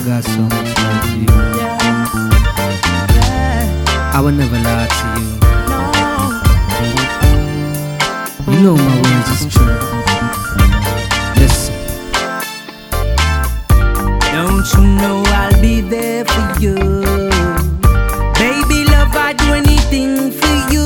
got so much love for you. I would never lie to you. You know my words is true. Listen. Don't you know I'll be there for you? Baby love, I'd do anything for you.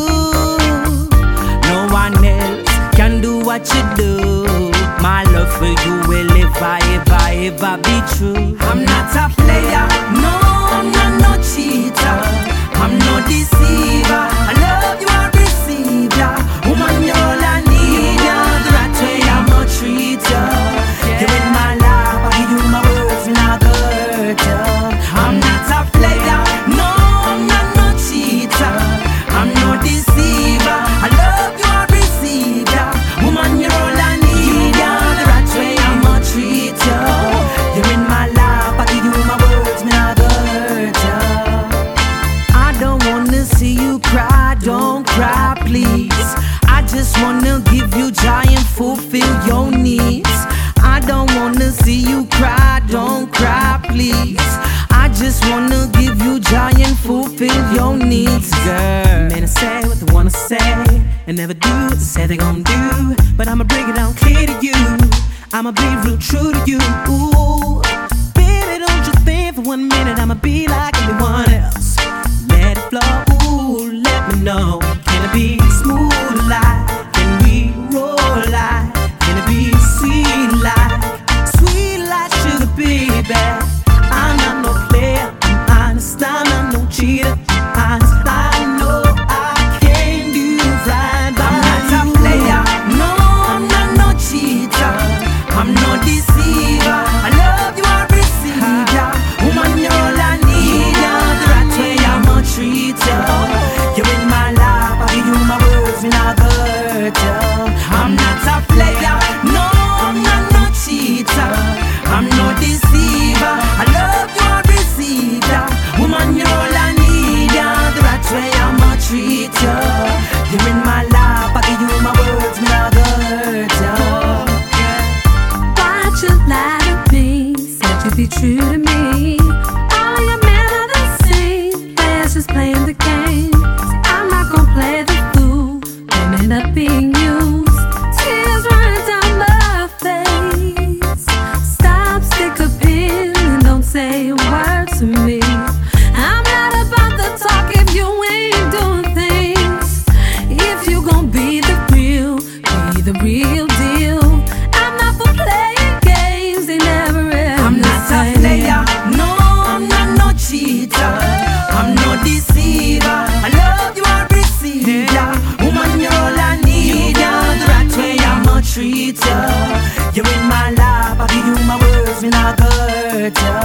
No one else can do what you do. My love for you will ever, ever, ever be true. I'm not a player, no, I'm not no cheater. I'm no deceiver. I love you, I receive ya. Woman, you're all I need ya. The right way I'ma treat ya. You're in my life, I give you my words and I hurt ya. I'm not a player, no, I'm not no cheater. I'm no deceiver. I love you, I receive ya. Woman, you're all I need ya. The right way I'ma treat ya. You're in my life, I give you my words and I hurt ya. I don't wanna see you cry, don't cry please. I just wanna give you joy and fulfill your needs. I don't wanna see you cry, don't cry please. I just wanna give you joy and fulfill your needs, girl. Men I say what they wanna say and never do what they say they gon' do. But I'ma bring it down clear to you. I'ma be real true to you. Ooh, baby, don't you think for 1 minute I'ma be like anyone else. Let it flow, ooh, let me know. Can it be smooth like? Can we roll like? Can it be sweet like sugar, baby? I'm not no player, I'm honest, I'm not no cheater. I'm honest, I know I can't do right by you. I'm not a player, no, I'm not no cheater. I'm no deceiver. I love you, I receive ya. Woman, you're all I need ya. The right way I'ma treat ya. You're in my life, I give you my words and I hurt ya. I'm not a player, no, I'm not no cheater. I'm no deceiver. I love you, I receive ya. Woman, you're all I need ya. The right way I'ma treat ya. You're in my life, I give you my words and I hurt ya. Why'd you lie to me? Said you'd be true to me. All of your men are the same. Players just playing the game. See, I'm not gonna play the fool and end up being used. Tears running down my face. Stop, stick a pin and don't say a word to me. I'm not about to talk if you ain't doing things. If you gon' be the real deal. I'm not for playing games, they never ever. I'm not a player, no, I'm not no cheater. I'm no deceiver. I love you, I receive ya. Woman, you're all I need ya. The right way I'ma treat ya. You're in my life, I give you my words and I hurt ya.